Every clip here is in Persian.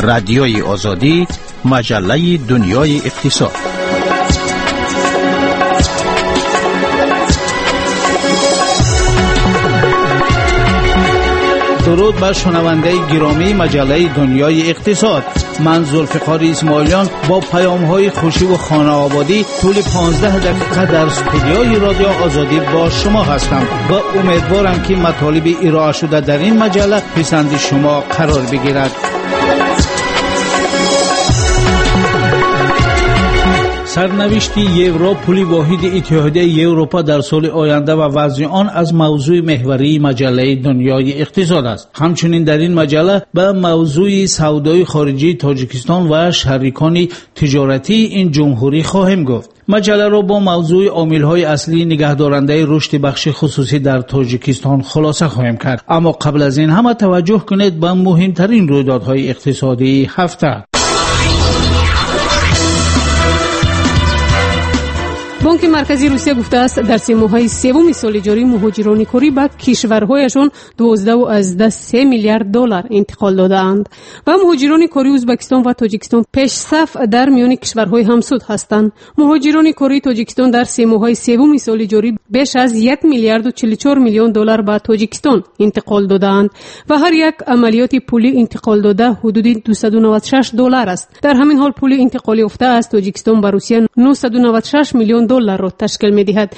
رادیوی آزادی، مجله دنیای اقتصاد. درود بر شنونده گرامی مجله دنیای اقتصاد. من ذوالفقار اسماعیلیان با پیام‌های خوشی و خانه آبادی طول 15 دقیقه در استودیوی رادیو آزادی با شما هستم و امیدوارم که مطالب ارائه شده در این مجله پسند شما قرار بگیرد. سرنوشت یورو، پول واحد اتحادیه اروپا در سال آینده و وضع آن از موضوع محوری مجله دنیای اقتصاد است. همچنین در این مجله به موضوع سودای خارجی تاجیکستان و شریکان تجارتی این جمهوری خواهیم گفت. مجله را با موضوع عامل‌های اصلی نگهدارنده رشد بخش خصوصی در تاجیکستان خلاصه خواهیم کرد. اما قبل از این همه توجه کنید به مهمترین رویدادهای اقتصادی هفته. بانک مرکزی روسیه گفته است در 3 ماهه سوم سال جاری مهاجران کره به کشورهایشان 12.3 میلیارد دلار انتقال دادند و مهاجران کره ازبکستان و تاجیکستان پیش صف در میان کشورهای همسود هستند. مهاجران کره تاجیکستان در 3 ماهه سوم سال جاری بیش از 1 میلیارد و 44 میلیون دلار به تاجیکستان انتقال دادند و هر یک عملیات پولی انتقال داده حدود 296 دلار است. در همین حال پول انتقال یافته از تاجیکستان به روسیه 996 میلیون دلار را تشکیل می‌دهد.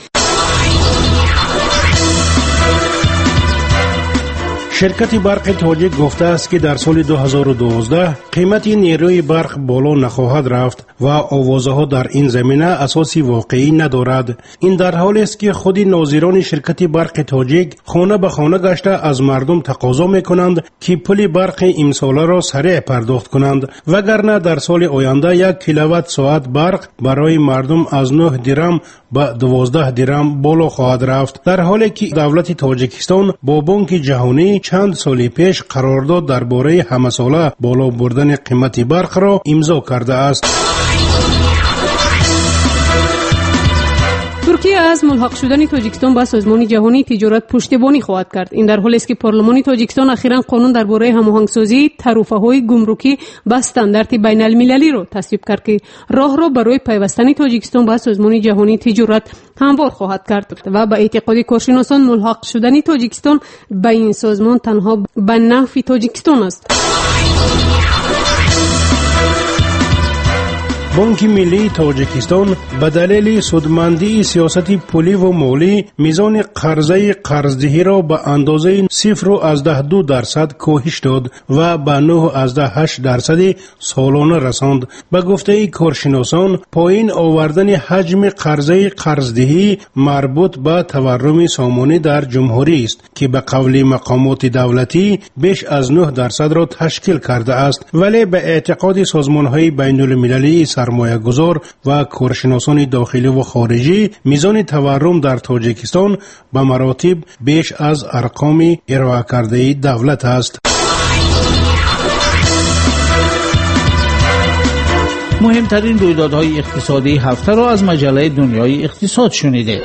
شرکت برق تاجیک گفته است که در سال 2012 قیمت نیروی برق بالا نخواهد رفت و آوازها در این زمینه اساسی واقعی ندارد. این در حالی است که خود ناظران شرکت برق تاجیک خانه به خانه گشته از مردم تقاضا می‌کنند که پول برق امساله را سریع پرداخت کنند، وگرنه در سال آینده 1 کیلووات ساعت برق برای مردم از 9 درم به 12 درم بالا خواهد رفت. در حالی که دولت تاجیکستان با بانک جهانی چند سال پیش قرارداد درباره همه‌ساله بالا بردن قیمت برق را امضا کرده است. ترکیه از ملحق شدن تاجیکستان به سازمان جهانی تجارت پشتیبانی خواهد کرد. این در حالی است که پارلمان تاجیکستان اخیراً قانون درباره هماهنگسازی تعرفه‌های گمرکی با استاندارد بین‌المللی را تصویب کرد که راه را برای پیوستن تاجیکستان به سازمان جهانی تجارت هموار خواهد کرد و به اعتقاد کارشناسان ملحق شدن تاجیکستان به این سازمان تنها به نفع تاجیکستان است. بانک ملی تاجیکستان به دلیل سودمندی سیاست پولی و مالی میزان قرضدهی را به اندازه 0.2% کاهش داد و به 9.8% سالانه رساند. به گفته کارشناسان پایین آوردن حجم قرضدهی مربوط به تورم سامانه در جمهوری است که به قول مقامات دولتی بیش از 9% را تشکیل کرده است، ولی به اعتقاد سازمان‌های بین‌المللی سرمایه گذار و کارشناسان داخلی و خارجی میزان تورم در تاجیکستان به مراتب بیش از ارقام ارائه کرده دولت است. مهمترین رویدادهای اقتصادی هفته را از مجله دنیای اقتصاد شنیده.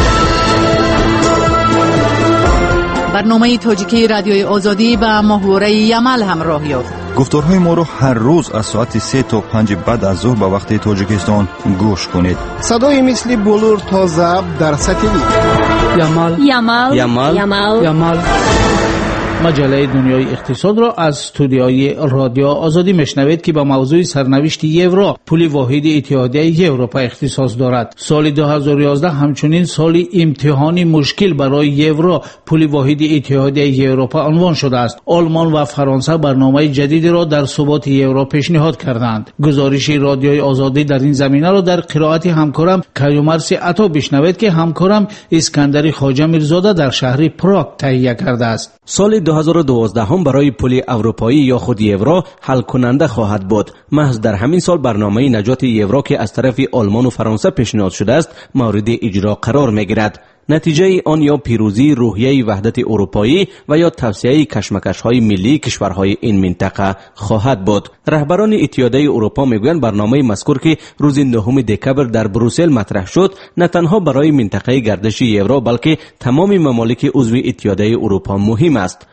برنامه تاجیکی رادیوی آزادی به محوره یمل همراه یافت. گفتارهای ما را هر روز از ساعت 3 تا 5 بعد از ظهر به وقت تاجیکستان گوش کنید. صدای مثل بلور تا ضبط در سطح یمل یمل یمل یمل یمل. مجله دنیای اقتصاد را از استودیوی رادیو آزادی میشنوید که به موضوع سرنوشت یورو، پول واحد اتحادیه اروپا اختصاص دارد. سال 2011 همچنین سال امتحانی مشکل برای یورو، پول واحد اتحادیه اروپا عنوان شده است. آلمان و فرانسه برنامه جدیدی را در ثبات یورو پیشنهاد کردند. گزارش رادیوی آزادی در این زمینه را در قرائت همکارم کیومرث عطا بشنوید که همکارم اسکندر خواجه میرزاده در شهر پراگ تهیه کرده است. سال 2012 هم برای پول اروپایی یا خود یورو حل کننده خواهد بود. محض در همین سال برنامه نجات یورو که از طرف آلمان و فرانسه پیشنهاد شده است مورد اجرا قرار میگیرد. نتیجه آن یا پیروزی روحیه وحدت اروپایی و یا توسعه کشمکش‌های ملی کشورهای این منطقه خواهد بود. رهبران اتحادیه اروپا میگویند برنامه مذکور که روز 9 دکبر در بروسل مطرح شد نه تنها برای منطقه گردش یورو بلکه تمام ممالک عضو اتحادیه اروپا مهم است.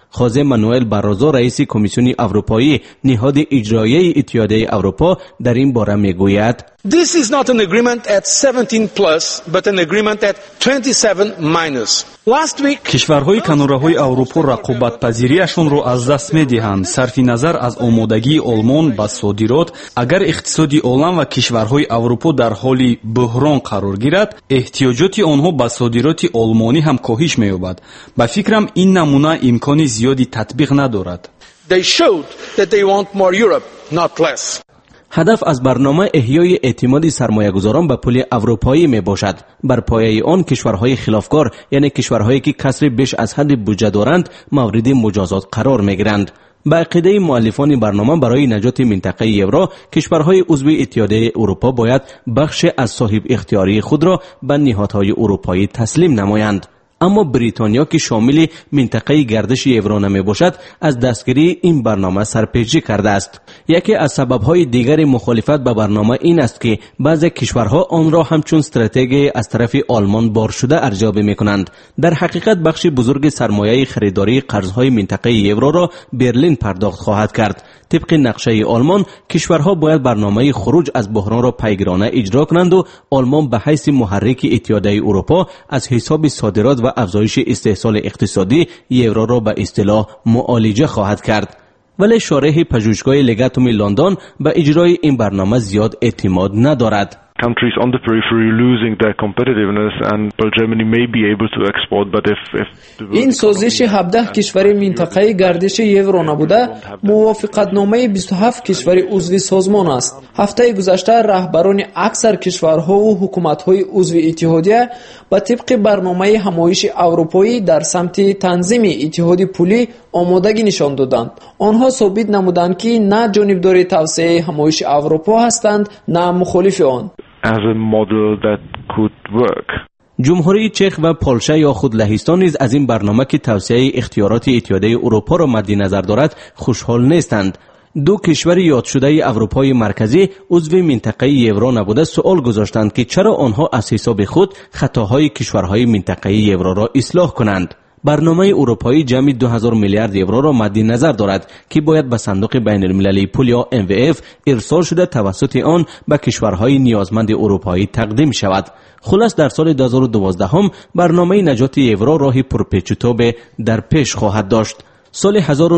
خوزه مانوئل باروزو رئیس کمیسیون اروپایی نهاد اجرایی اتحادیه اروپا در این باره میگوید This is not an agreement at 17 plus but an agreement at 27 minus. Last week کشورهای کناره‌های اروپا رقابت‌پذیریشون رو از دست می‌دهند. صرف نظر از آمادگی آلمان به صادرات، اگر اقتصادی عالم و کشورهای اروپا در حال بحران قرار گیرد، احتیاجات آنها به صادرات آلمانی هم کاهش می‌یابد. به فکرم این نمونه امکان زیادی تطبیق ندارد. They showed that they want more Europe, not less. هدف از برنامه احیای اعتماد سرمایه‌گذاران به پول اروپایی می باشد. بر پایه آن کشورهای خلافکار یعنی کشورهایی که کسری بیش از حد بودجه دارند مورد مجازات قرار می گیرند. با عقیده مؤلفان برنامه برای نجات منطقه یورو کشورهای عضو اتحادیه اروپا باید بخش از صاحب اختیاری خود را به نهادهای اروپایی تسلیم نمایند. اما بریتانیا که شامل منطقه گردش یورو نمی باشد از دستگیری این برنامه سرپیچی کرده است. یکی از سبب‌های دیگر مخالفت به برنامه این است که بعضی کشورها آن را همچون استراتژی از طرف آلمان بار شده ارزیابی می‌کنند. در حقیقت بخش بزرگ سرمایه خریداری قرض‌های منطقه یورو را برلین پرداخت خواهد کرد. طبق نقشه آلمان کشورها باید برنامه خروج از بحران را پیگیرانه اجرا کنند و آلمان به حیث محرک اتحادیه اروپا از حساب صادرات و افزایش استحصال اقتصادی یورو را به اصطلاح معالجه خواهد کرد. ولی شارح پژوهشگاه لگاتوم لندن به اجرای این برنامه زیاد اعتماد ندارد. Countries on the periphery losing their competitiveness and Germany may be able to export but if این سازش 17 کشور منطقه گردش یورو نبوده موافقتنامه 27 کشور عضو سازمان است. هفته گذشته رهبران اکثر کشورها و حکومت‌های عضو اتحادیه با طبق برنامه همایش اروپایی در سمت تنظیم اتحاد پولی آمادگی نشان دادند. آنها ثابت نمودند که نه جانبدار توسعه همایش اروپا هستند نه مخالف آن. as a model that could work. جمهوری چک و پولشه یا خود لهستان نیز از این برنامه که توسعه اختیارات اتحادیه اروپا را مد نظر دارد خوشحال نیستند. دو کشور یاد شده اروپای مرکزی عضو منطقه یورو نبوده سؤال گذاشتند که چرا آنها از حساب خود خطاهای کشورهای منطقه یورو را اصلاح کنند. برنامه اروپایی جمعی 2000 میلیارد یورو را مد نظر دارد که باید به صندوق بین المللی پول یا MFF ارسال شده توسط آن به کشورهای نیازمند اروپایی تقدیم شود. خلاص در سال 2012 هم برنامه نجات یورو راهی پرپیچ و تاب در پیش خواهد داشت. سال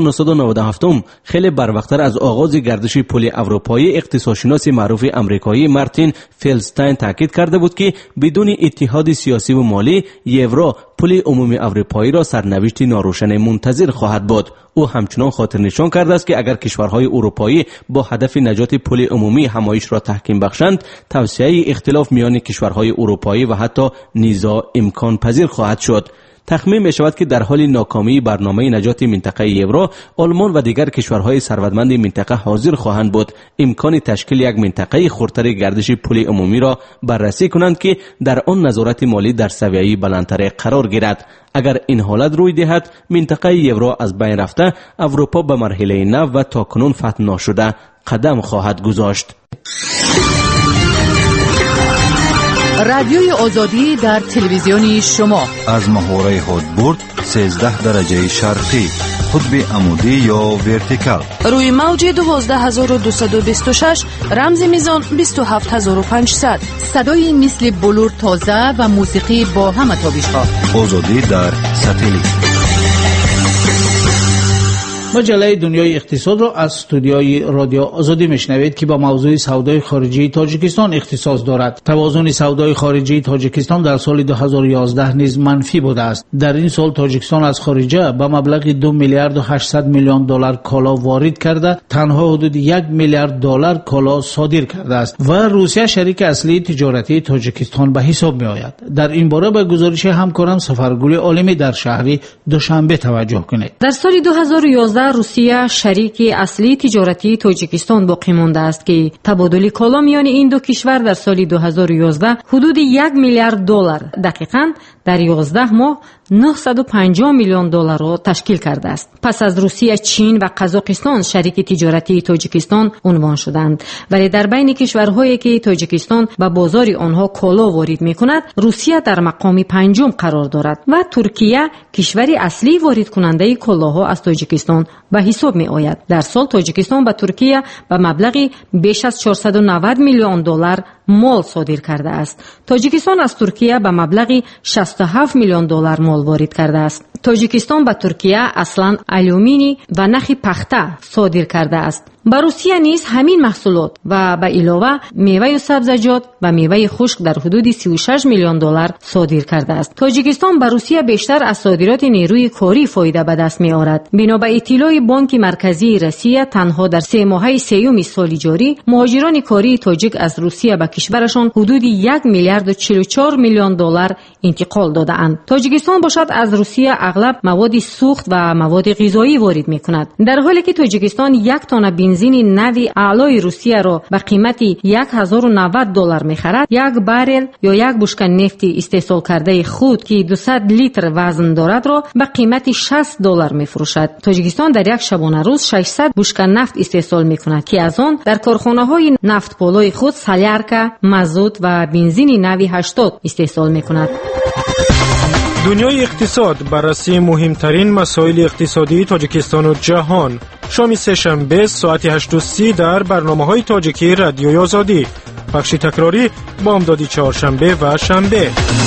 1997 خیلی بروقتر از آغاز گردش پول اروپایی اقتصادشناس معروف آمریکایی مارتین فیلدستاین تاکید کرده بود که بدون اتحاد سیاسی و مالی یورو پول عمومی اروپایی را سرنوشت ناروشن منتظر خواهد بود. او همچنان خاطر نشان کرده است که اگر کشورهای اروپایی با هدف نجات پول عمومی همایش را تحکیم بخشند توسعه اختلاف میان کشورهای اروپایی و حتی نیزا امکان پذیر خواهد شد. تخمین می شود که در حال ناکامی برنامه نجات منطقه یورو آلمان و دیگر کشورهای ثروتمند منطقه حاضر خواهند بود امکان تشکیل یک منطقه خردتر گردش پول عمومی را بررسی کنند که در آن نظارت مالی در سویه بلندتر قرار گیرد. اگر این حالت روی دهد منطقه یورو از بین رفته اروپا به مرحله نو و تاکنون فتح نشده قدم خواهد گذاشت. رادیوی آزادی در تلویزیون شما از محوره هدبرد 13 درجه شرقی قطب عمودی یا ورتیکال روی موج 12226 رمز میزان 27500 صدای مثل بلور تازه و موسیقی با همه تابش‌ها آزادی در ساتلیت. مجله دنیای اقتصاد را از استودیوی رادیو آزادی میشنوید که با موضوع سودای خارجی تاجیکستان اختصاص دارد. توازن سودای خارجی تاجیکستان در سال 2011 نیز منفی بوده است. در این سال تاجیکستان از خارجه به مبلغ 2 میلیارد و 800 میلیون دلار کالا وارد کرده، تنها حدود 1 میلیارد دلار کالا صادر کرده است و روسیه شریک اصلی تجارتی تاجیکستان به حساب می آید. در این باره به گزارش همکارم سفرگل عالمی در شهر دوشنبه توجه کنید. در سال 2011 روسیه شریک اصلی تجارتی تاجیکستان باقی مانده است که تبادل کالا میان این دو کشور در سال 2011 حدود 1 میلیارد دلار، دقیقاً در 11 ماه 950 میلیون دلار را تشکیل کرده است. پس از روسیه، چین و قزاقستان شریک تجارتی تاجیکستان عنوان شدند، ولی در بین کشورهایی که تاجیکستان به بازار آنها کالا وارد می‌کند، روسیه در مقام پنجم قرار دارد و ترکیه کشوری اصلی وارد کننده کالاها از تاجیکستان به حساب می‌آید. در سال تاجیکستان به ترکیه به مبلغی بیش از 490 میلیون دلار مال صادر کرده است. تاجیکستان از ترکیه به مبلغی 67 میلیون دلار مال وارد کرده است. تاجیکستان به ترکیه اصلا آلومینی و نخ پخته صادر کرده است. با روسیه نیز همین محصولات و به علاوه میوه و سبزیجات و میوه خشک در حدود 36 میلیون دلار صادر کرده است. تاجیکستان به روسیه بیشتر از صادرات نیروی کاری فایده به دست می آورد. بنا به اطلاع بانک مرکزی روسیه، تنها در 3 ماهه سوم سال جاری مهاجران کاری تاجیک از روسیه به کشورشان حدود 1 میلیارد و 44 میلیون دلار انتقال داده‌اند. تاجیکستان باشد از روسیه اغلب مواد سوخت و مواد غذایی وارد می‌کند، در حالی که تاجیکستان 1 تن بنزین نوی اعلای روسیه را به قیمت 1090 دلار می‌خرد. 1 بارل یا 1 بشکه نفت استحصال کرده خود که 200 لیتر وزن دارد را به قیمت 60 دلار می‌فروشد. تاجیکستان در یک شبانه روز 600 بشکه نفت استحصال می‌کند که از آن در کارخانه‌های نفت پالای خود سالیارکا، مازوت و بنزین نوی 80 استحصال می‌کند. دنیای اقتصاد بررسی مهمترین مسائل اقتصادی تاجیکستان و جهان. شام سه‌شنبه ساعت 8:30 در برنامه‌های تاجیکی رادیوی آزادی. بخش تکراری بامدادی چهارشنبه و شنبه.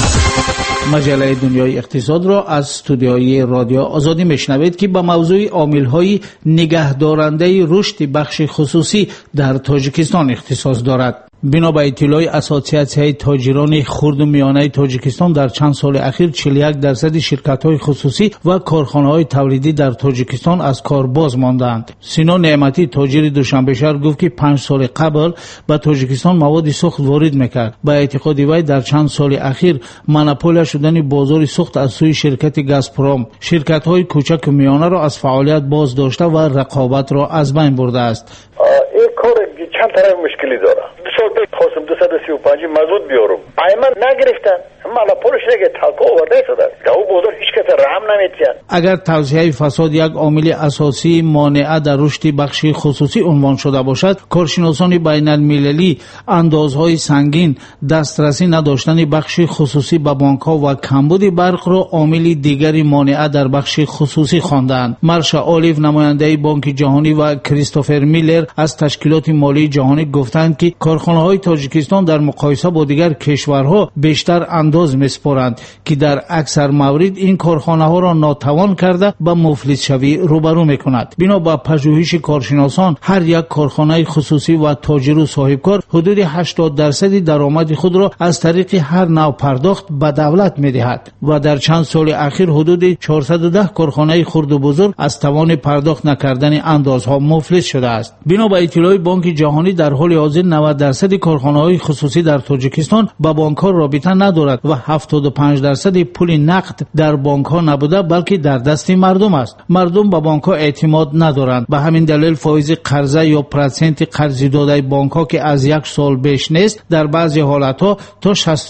مجله دنیای اقتصاد را از استودیوی رادیو آزادی میشنوید که با موضوع عامل‌های نگهدارنده رشد بخش خصوصی در تاجیکستان اختصاص دارد. بنا به اطلاع اسوسیاسیون تاجران خرد و میانه تاجیکستان، در چند سال اخیر 41% شرکت‌های خصوصی و کارخانه‌های تولیدی در تاجیکستان از کار باز ماندند. سینا نعمتی، تاجر دوشنبه‌شهر، گفت که 5 سال قبل به تاجیکستان مواد سوخت وارد می‌کرد. با اعتقاد وی در چند سال اخیر مونوپول شدن بازار سوخت از سوی شرکت گازپروم، شرکت‌های کوچک و میانه را از فعالیت باز داشته و رقابت را از بین برده است. این کار چند طرف مشکلی داره. خواستم 235 مزود بیارم، ایمن نگرفتن، مونوپولش نگه تلقا آورده شدن، در اون بازار هیچ کس رحم نمیتین. اگر توزیع فساد یک عامل اساسی مانع در رشد بخش خصوصی عنوان شده باشد، کارشناسان بین المللی اندازهای سنگین، دسترسی نداشتن بخش خصوصی به بانک‌ها و کمبود برق را عامل دیگری مانع در بخش خصوصی خواندند. مارشا اولیو، نماینده بانک جهانی، و کریستوفر میلر از تشکیلات مالی جهانی گفتند که کارخانه‌های تاجیکستان در مقایسه با دیگر کشورها بیشتر انداز می‌سپارند که در اکثر موارد این کارخانه‌ها را ناتوان کرده به مفلس شوی روبرو می‌کند. بنا به پژوهش کارشناسان، هر یک کارخانه خصوصی و تاجر و صاحبکار حدود 80% درآمد خود را از طریق هر نوع پرداخت به دولت می‌دهد و در چند سال اخیر حدود 410 کارخانه خرد و بزرگ از توان پرداخت نکردن اندازها مفلس شده است. بنا به اطلاع بانک جهانی، در حال حاضر 90% کارخانه‌های خصوصی در تاجیکستان با بانک‌ها رابطه ندارد و 75% پول نقد در بانک‌ها نبوده بلکه در دست مردم است. مردم به بانک‌ها اعتماد ندارند، به همین دلیل فایز قرضه یا پرسنت قرض داده بانک‌ها که از 1 سال بیش نیست، در بعضی حالت‌ها تا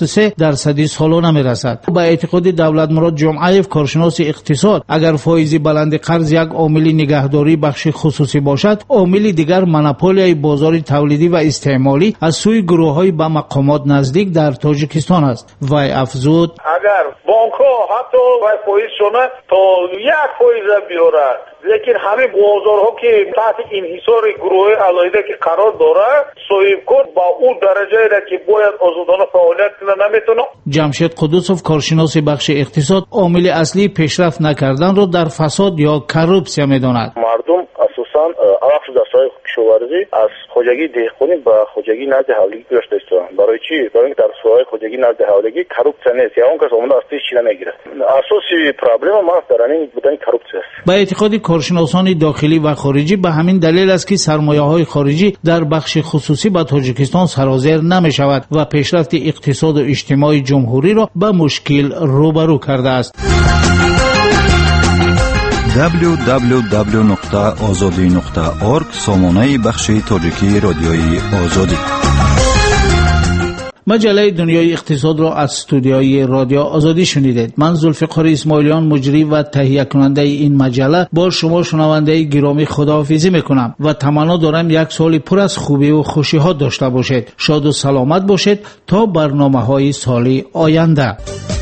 63% سالانه می‌رسد. با اعتقاد دولت مراد جمعیف، کارشناس اقتصاد، اگر فایز بلند قرض یک عامل نگهداری بخش خصوصی باشد، عامل دیگر مونوپولی بازار تولیدی و استعمالی از سوی گروه‌های با مقامات نزدیک در تاجیکستان است. وی افزود: اگر بانک‌ها حتی فایز شونه تا 1% بیارد، لیکن همین بازارها که تحت انحصار گروه علاوه که قرار داره، صاحبکار با اون درجه را که باید آزادانه فعالیت کنه نمیتونه. جمشید قدوسوف، کارشناس بخش اقتصاد، عامل اصلی پیشرفت نکردن را در فساد یا کروپسیا می‌داند. مردم اساساً علاقه دستای کشاورزی از خوجگی دهقانی به خوجگی نزد حولگی گذاشته استن. برای چی؟ برای اینکه در سوای خوجگی نزد حولگی کروپسیا نیست، یا اون کس اون دستی چی نمیگیره. اساسی پرابلم ما در این بودن کروپسیا است. با اعتقاد کارشناسان داخلی و خارجی، به همین دلیل است که سرمایه‌های خارجی در بخش خصوصی به تاجیکستان سرازیر نمی‌شود و پیشرفت اقتصاد و اجتماعی جمهوری را به مشکل روبرو کرده است. www.azadi.org سامانه بخش تاجیکی رادیوی آزادی. مجله دنیای اقتصاد را از استودیوی رادیو آزادی شنیدید. من ذوالفقار اسماعیلیان مجری و تهیه کننده این مجله با شما شنونده گرامی خداحافظی میکنم و تمنا دارم یک سال پر از خوبی و خوشی ها داشته باشید. شاد و سلامت باشید تا برنامه های سال آینده.